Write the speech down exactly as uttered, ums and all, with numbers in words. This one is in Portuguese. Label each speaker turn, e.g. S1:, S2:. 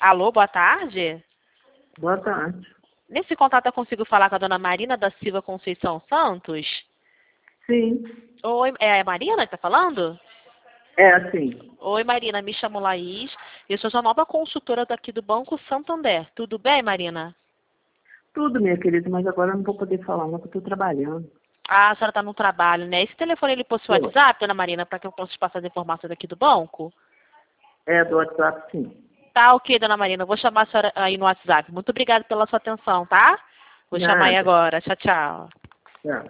S1: Alô, boa tarde.
S2: Boa tarde.
S1: Nesse contato eu consigo falar com a dona Marina da Silva Conceição Santos?
S2: Sim,
S1: Oi, é a Marina que tá falando?
S2: é assim.
S1: Oi, Marina, me chamo Laís. Eu sou a nova consultora daqui do Banco Santander. Tudo bem, Marina?
S2: Tudo, minha querida, mas agora eu não vou poder falar, não, porque eu estou trabalhando.
S1: Ah, a senhora está no trabalho, né? Esse telefone ele possui
S2: Tô.
S1: WhatsApp, dona Marina, para que eu possa te passar as informações aqui do banco?
S2: É, do WhatsApp, sim.
S1: Tá, ok, dona Marina. Eu vou chamar a senhora aí no WhatsApp. Muito obrigada pela sua atenção, tá? Vou chamar aí
S2: Nada.
S1: agora. Tchau, tchau.
S2: Tchau.